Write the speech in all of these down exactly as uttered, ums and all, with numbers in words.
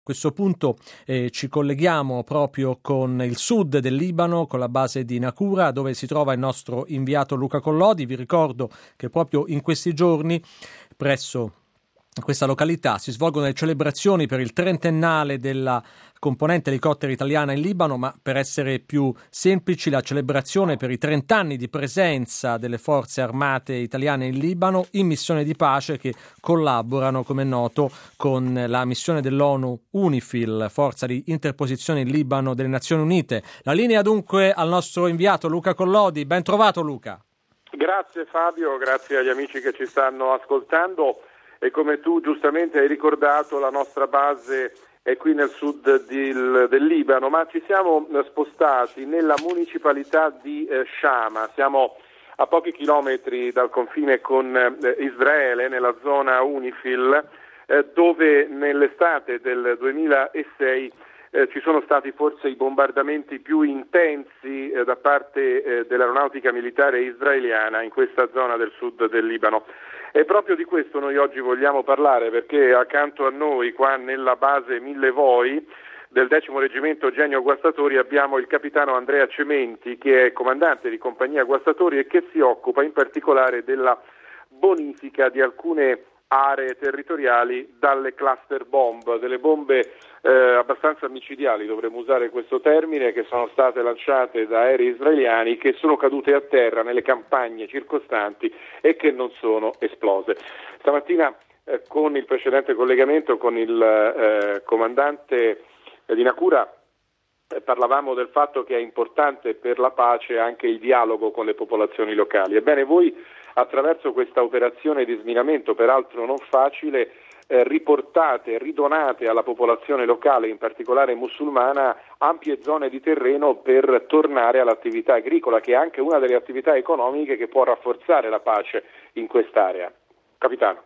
A questo punto eh, ci colleghiamo proprio con il sud del Libano, con la base di Naqoura, dove si trova il nostro inviato Luca Collodi. Vi ricordo che proprio in questi giorni presso questa località si svolgono le celebrazioni per il trentennale della componente elicotteri italiana in Libano, ma per essere più semplici la celebrazione per i trent'anni di presenza delle forze armate italiane in Libano in missione di pace, che collaborano, come è noto, con la missione dell'ONU UNIFIL, forza di interposizione in Libano delle Nazioni Unite. La linea dunque al nostro inviato Luca Collodi. Ben trovato, Luca. Grazie Fabio, grazie agli amici che ci stanno ascoltando. E come tu giustamente hai ricordato, la nostra base è qui nel sud del, del Libano, ma ci siamo spostati nella municipalità di eh, Shama. Siamo a pochi chilometri dal confine con eh, Israele, nella zona UNIFIL, eh, dove nell'estate del duemilasei eh, ci sono stati forse i bombardamenti più intensi eh, da parte eh, dell'aeronautica militare israeliana in questa zona del sud del Libano. E proprio di questo noi oggi vogliamo parlare, perché accanto a noi, qua nella base Mille Voi del decimo reggimento Genio Guastatori, abbiamo il capitano Andrea Cementi, che è comandante di compagnia Guastatori e che si occupa in particolare della bonifica di alcune aree territoriali dalle cluster bomb, delle bombe eh, abbastanza micidiali, dovremmo usare questo termine, che sono state lanciate da aerei israeliani, che sono cadute a terra nelle campagne circostanti e che non sono esplose. Stamattina eh, con il precedente collegamento con il eh, comandante di Naqoura eh, parlavamo del fatto che è importante per la pace anche il dialogo con le popolazioni locali. Ebbene, voi attraverso questa operazione di sminamento, peraltro non facile, eh, riportate, ridonate alla popolazione locale, in particolare musulmana, ampie zone di terreno per tornare all'attività agricola, che è anche una delle attività economiche che può rafforzare la pace in quest'area. Capitano.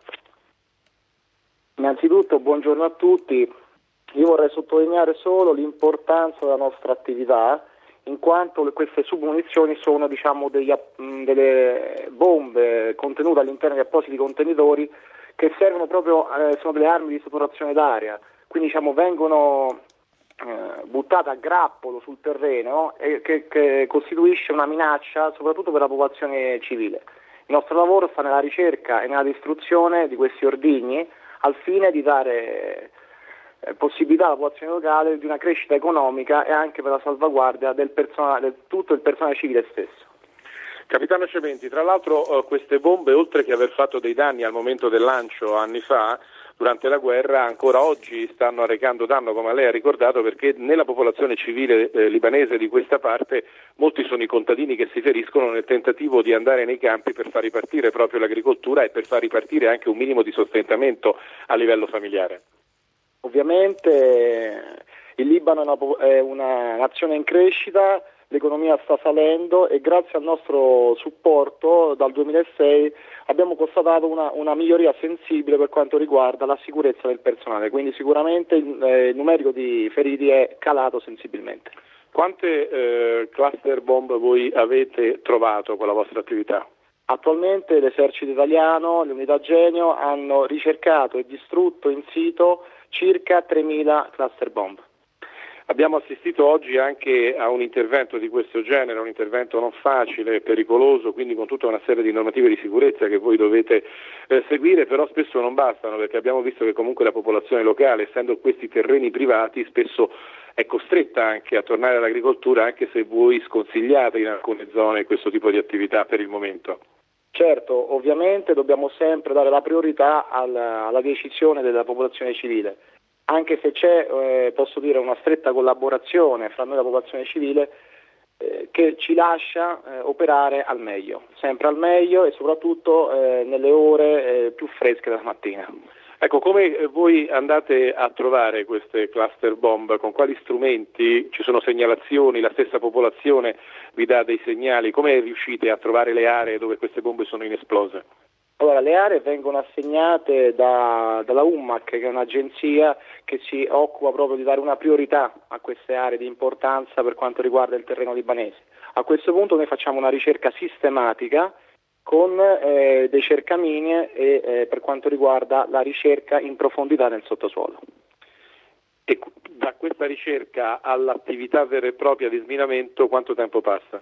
Innanzitutto buongiorno a tutti. Io vorrei sottolineare solo l'importanza della nostra attività, in quanto queste submunizioni sono, diciamo, degli, delle bombe contenute all'interno di appositi contenitori che servono proprio, eh, sono delle armi di saturazione d'aria, quindi diciamo vengono eh, buttate a grappolo sul terreno e che, che costituisce una minaccia soprattutto per la popolazione civile. Il nostro lavoro sta nella ricerca e nella distruzione di questi ordigni al fine di dare possibilità alla popolazione locale di una crescita economica e anche per la salvaguardia del personale, del tutto il personale civile stesso. Capitano Cementi, tra l'altro queste bombe, oltre che aver fatto dei danni al momento del lancio anni fa, durante la guerra, ancora oggi stanno arrecando danno, come lei ha ricordato, perché nella popolazione civile eh, libanese di questa parte molti sono i contadini che si feriscono nel tentativo di andare nei campi per far ripartire proprio l'agricoltura e per far ripartire anche un minimo di sostentamento a livello familiare. Ovviamente il Libano è una, è una nazione in crescita, l'economia sta salendo e grazie al nostro supporto dal duemilasei abbiamo constatato una, una miglioria sensibile per quanto riguarda la sicurezza del personale, quindi sicuramente il, eh, il numerico di feriti è calato sensibilmente. Quante eh, cluster bomb voi avete trovato con la vostra attività? Attualmente l'esercito italiano, le unità Genio hanno ricercato e distrutto in sito circa tremila cluster bomb. Abbiamo assistito oggi anche a un intervento di questo genere, un intervento non facile, pericoloso, quindi con tutta una serie di normative di sicurezza che voi dovete eh, seguire, però spesso non bastano, perché abbiamo visto che comunque la popolazione locale, essendo questi terreni privati, spesso è costretta anche a tornare all'agricoltura, anche se voi sconsigliate in alcune zone questo tipo di attività per il momento. Certo, ovviamente dobbiamo sempre dare la priorità alla, alla decisione della popolazione civile, anche se c'è, eh, posso dire, una stretta collaborazione fra noi e la popolazione civile eh, che ci lascia eh, operare al meglio, sempre al meglio e soprattutto eh, nelle ore eh, più fresche della mattina. Ecco, come voi andate a trovare queste cluster bomb? Con quali strumenti? Ci sono segnalazioni? La stessa popolazione vi dà dei segnali? Come riuscite a trovare le aree dove queste bombe sono inesplose? Allora, le aree vengono assegnate da, dalla U M A C, che è un'agenzia che si occupa proprio di dare una priorità a queste aree di importanza per quanto riguarda il terreno libanese. A questo punto noi facciamo una ricerca sistematica con eh, dei cercamini e eh, per quanto riguarda la ricerca in profondità nel sottosuolo. E da questa ricerca all'attività vera e propria di sminamento quanto tempo passa?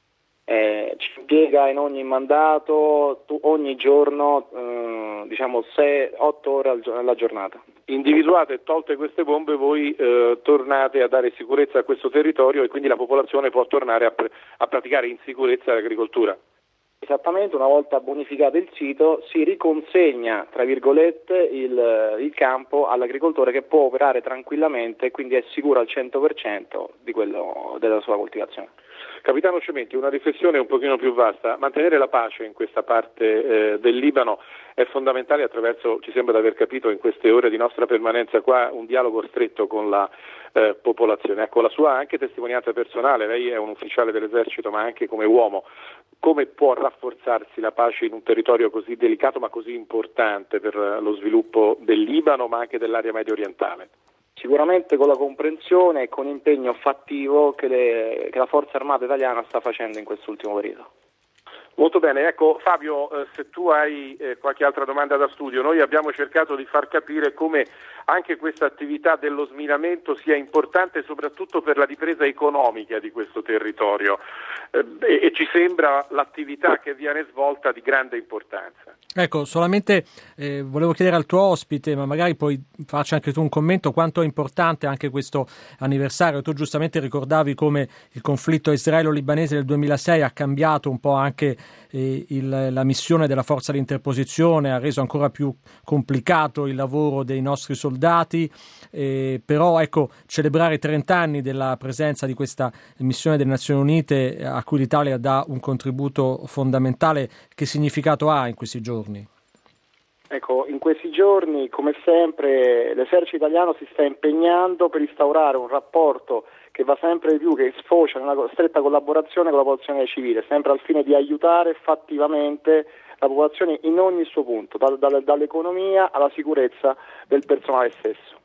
Eh, ci impiega in ogni mandato, tu, ogni giorno, eh, diciamo sei otto ore al, alla giornata. Individuate e tolte queste bombe, voi eh, tornate a dare sicurezza a questo territorio e quindi la popolazione può tornare a, pr- a praticare in sicurezza l'agricoltura. Esattamente, una volta bonificato il sito si riconsegna, tra virgolette, il, il campo all'agricoltore, che può operare tranquillamente e quindi è sicuro al cento per cento di quello, della sua coltivazione. Capitano Cementi, una riflessione un pochino più vasta. Mantenere la pace in questa parte eh, del Libano è fondamentale attraverso, ci sembra di aver capito in queste ore di nostra permanenza qua, un dialogo stretto con la eh, popolazione. Ecco, la sua anche testimonianza personale, lei è un ufficiale dell'esercito ma anche come uomo, come può rafforzarsi la pace in un territorio così delicato ma così importante per lo sviluppo del Libano ma anche dell'area medio orientale? Sicuramente con la comprensione e con l'impegno fattivo che, le, che la Forza Armata italiana sta facendo in quest'ultimo periodo. Molto bene, ecco Fabio, eh, se tu hai eh, qualche altra domanda da studio, noi abbiamo cercato di far capire come anche questa attività dello sminamento sia importante soprattutto per la ripresa economica di questo territorio eh, e, e ci sembra l'attività che viene svolta di grande importanza. Ecco, solamente eh, volevo chiedere al tuo ospite, ma magari poi faccia anche tu un commento, quanto è importante anche questo anniversario. Tu giustamente ricordavi come il conflitto israelo-libanese del duemilasei ha cambiato un po' anche eh, il, la missione della forza di interposizione, ha reso ancora più complicato il lavoro dei nostri soldati, eh, però ecco, celebrare trenta anni della presenza di questa missione delle Nazioni Unite a cui l'Italia dà un contributo fondamentale, che significato ha in questi giorni? Ecco, in questi giorni, come sempre, l'esercito italiano si sta impegnando per instaurare un rapporto che va sempre di più, che sfocia nella stretta collaborazione con la popolazione civile, sempre al fine di aiutare fattivamente la popolazione in ogni suo punto, da, da, dall'economia alla sicurezza del personale stesso.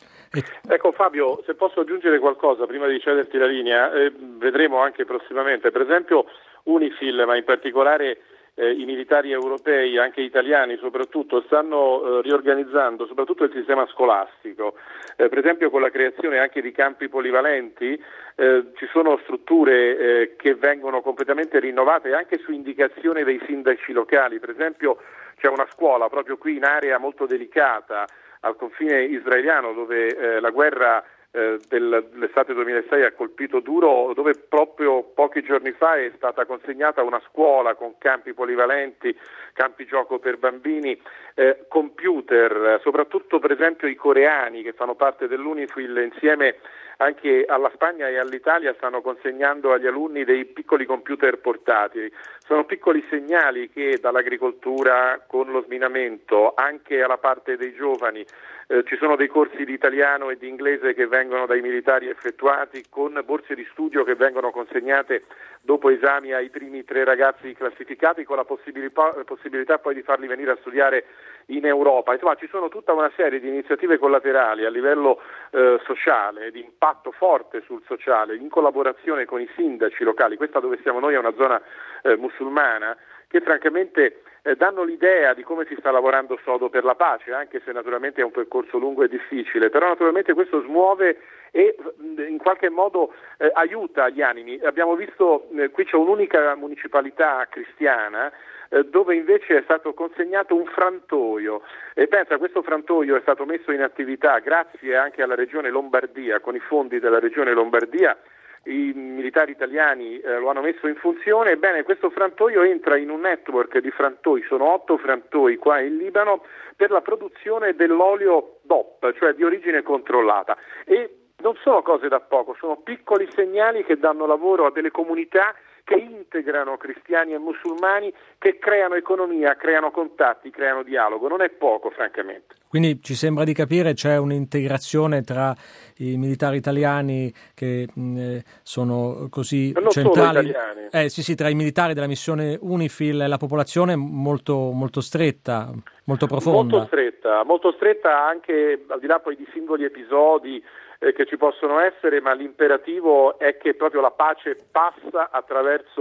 Ecco Fabio, se posso aggiungere qualcosa prima di cederti la linea, eh, vedremo anche prossimamente, per esempio UNIFIL, ma in particolare Eh, i militari europei, anche italiani soprattutto, stanno eh, riorganizzando soprattutto il sistema scolastico, eh, per esempio con la creazione anche di campi polivalenti, eh, ci sono strutture eh, che vengono completamente rinnovate anche su indicazione dei sindaci locali, per esempio c'è una scuola proprio qui in area molto delicata al confine israeliano dove eh, la guerra Eh, dell'estate duemilasei ha colpito duro, dove proprio pochi giorni fa è stata consegnata una scuola con campi polivalenti, campi gioco per bambini, eh, computer, soprattutto per esempio i coreani che fanno parte dell'UNIFIL insieme anche alla Spagna e all'Italia stanno consegnando agli alunni dei piccoli computer portatili. Sono piccoli segnali che dall'agricoltura con lo sminamento anche alla parte dei giovani eh, ci sono dei corsi di italiano e di inglese che vengono dai militari effettuati, con borse di studio che vengono consegnate dopo esami ai primi tre ragazzi classificati, con la possibilità, possibilità poi di farli venire a studiare in Europa. Insomma, ci sono tutta una serie di iniziative collaterali a livello eh, sociale, di impatto forte sul sociale, in collaborazione con i sindaci locali. Questa dove siamo noi è una zona eh, musulmana, che francamente eh, danno l'idea di come si sta lavorando sodo per la pace, anche se naturalmente è un percorso lungo e difficile, però naturalmente questo smuove e in qualche modo eh, aiuta gli animi. Abbiamo visto, eh, qui c'è un'unica municipalità cristiana eh, dove invece è stato consegnato un frantoio e pensa, questo frantoio è stato messo in attività grazie anche alla regione Lombardia, con i fondi della regione Lombardia. I militari italiani eh, lo hanno messo in funzione. Ebbene, questo frantoio entra in un network di frantoi, sono otto frantoi qua in Libano per la produzione dell'olio D O P, cioè di origine controllata, e non sono cose da poco, sono piccoli segnali che danno lavoro a delle comunità che integrano cristiani e musulmani, che creano economia, creano contatti, creano dialogo. Non è poco, francamente. Quindi ci sembra di capire c'è un'integrazione tra i militari italiani che mh, sono così non centrali. Solo italiani. Eh, sì, sì, tra i militari della missione UNIFIL e la popolazione molto, molto stretta, molto profonda. Molto stretta, molto stretta anche al di là poi di singoli episodi eh, che ci possono essere, ma l'imperativo è che proprio la pace passa attraverso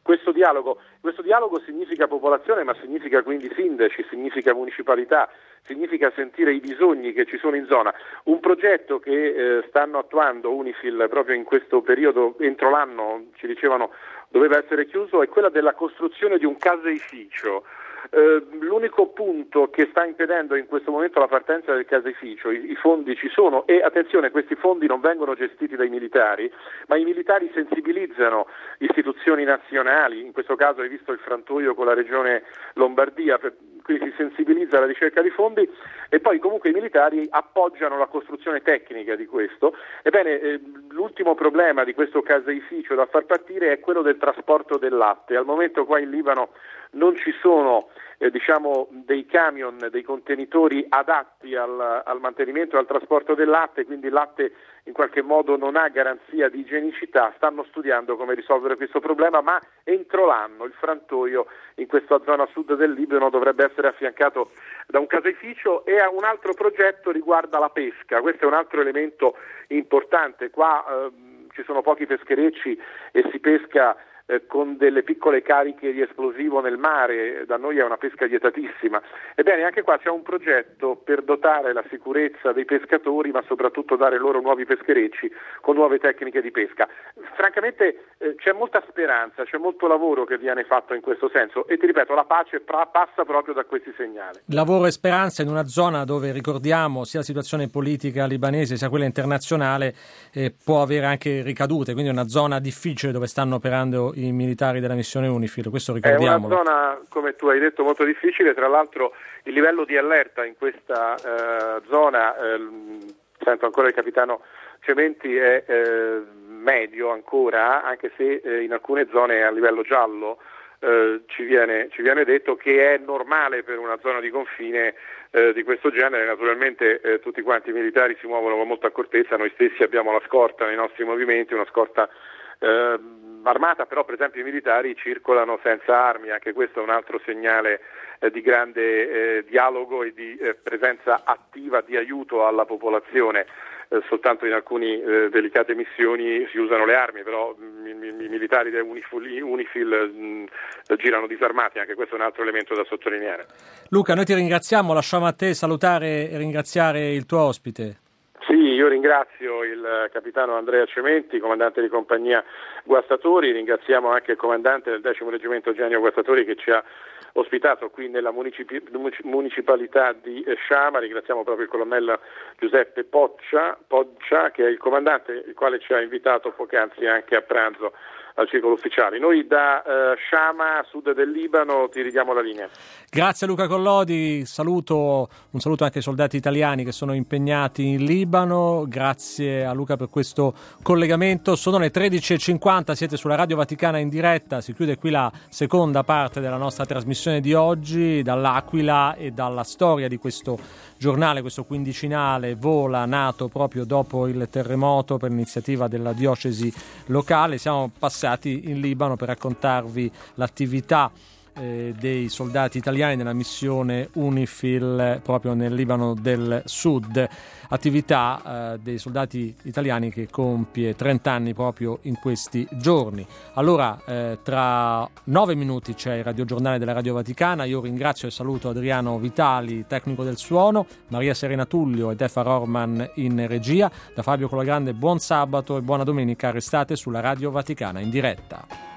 questo dialogo. Questo dialogo significa popolazione, ma significa quindi sindaci, significa municipalità, significa sentire i bisogni che ci sono in zona. Un progetto che eh, stanno attuando Unifil proprio in questo periodo, entro l'anno, ci dicevano, doveva essere chiuso, è quella della costruzione di un caseificio. Uh, l'unico punto che sta impedendo in questo momento la partenza del caseificio, i, i fondi ci sono e attenzione, questi fondi non vengono gestiti dai militari, ma i militari sensibilizzano istituzioni nazionali, in questo caso hai visto il frantoio con la regione Lombardia, per, quindi si sensibilizza alla ricerca di fondi e poi comunque i militari appoggiano la costruzione tecnica di questo. Ebbene, eh, l'ultimo problema di questo caseificio da far partire è quello del trasporto del latte. Al momento qua in Libano non ci sono eh, diciamo dei camion, dei contenitori adatti al, al mantenimento e al trasporto del latte, quindi il latte in qualche modo non ha garanzia di igienicità. Stanno studiando come risolvere questo problema, ma entro l'anno il frantoio in questa zona sud del Libano dovrebbe essere affiancato da un caseificio. E un altro progetto riguarda la pesca. Questo è un altro elemento importante. Qua eh, ci sono pochi pescherecci e si pesca eh, con delle piccole cariche di esplosivo nel mare. Da noi è una pesca vietatissima. Ebbene, anche qua c'è un progetto per dotare la sicurezza dei pescatori, ma soprattutto dare loro nuovi pescherecci con nuove tecniche di pesca. Francamente eh, c'è molta speranza, c'è molto lavoro che viene fatto in questo senso e ti ripeto, la pace pra- passa proprio da questi segnali. Lavoro e speranza in una zona dove, ricordiamo, sia la situazione politica libanese sia quella internazionale eh, può avere anche ricadute, quindi è una zona difficile dove stanno operando i militari della missione Unifil, questo ricordiamolo. È una zona, come tu hai detto, molto difficile. Tra l'altro il livello di allerta in questa eh, zona, eh, sento ancora il capitano Cementi, è eh, medio ancora, anche se eh, in alcune zone è a livello giallo. Eh, ci viene, ci viene detto che è normale per una zona di confine eh, di questo genere. Naturalmente eh, tutti quanti i militari si muovono con molta accortezza, noi stessi abbiamo la scorta nei nostri movimenti, una scorta eh, armata, però per esempio i militari circolano senza armi. Anche questo è un altro segnale eh, di grande eh, dialogo e di eh, presenza attiva di aiuto alla popolazione. Eh, soltanto in alcune eh, delicate missioni si usano le armi, però i militari del Unifil, Unifil mh, girano disarmati. Anche questo è un altro elemento da sottolineare. Luca, noi ti ringraziamo, lasciamo a te salutare e ringraziare il tuo ospite. Sì, io ringrazio il capitano Andrea Cementi, comandante di compagnia Guastatori, ringraziamo anche il comandante del decimo reggimento Eugenio Guastatori che ci ha ospitato qui nella municipi- municipalità di Sciama. Ringraziamo proprio il colonnello Giuseppe Poccia, Poccia, che è il comandante, il quale ci ha invitato poc'anzi anche a pranzo al circolo ufficiale. Noi da uh, Sciama, a sud del Libano, ti ridiamo la linea. Grazie Luca Collodi, saluto, un saluto anche ai soldati italiani che sono impegnati in Libano. Grazie a Luca per questo collegamento. Sono le tredici e cinquanta, siete sulla Radio Vaticana in diretta, si chiude qui la seconda parte della nostra trasmissione di oggi dall'Aquila e dalla storia di questo giornale, questo quindicinale Vola, nato proprio dopo il terremoto per iniziativa della diocesi locale. Siamo passati in Libano per raccontarvi l'attività eh, dei soldati italiani nella missione Unifil proprio nel Libano del Sud, attività eh, dei soldati italiani che compie trenta anni proprio in questi giorni. Allora eh, tra nove minuti c'è il radiogiornale della Radio Vaticana. Io ringrazio e saluto Adriano Vitali, tecnico del suono, Maria Serena Tullio e Defa Rorman in regia. Da Fabio Colagrande buon sabato e buona domenica, restate sulla Radio Vaticana in diretta.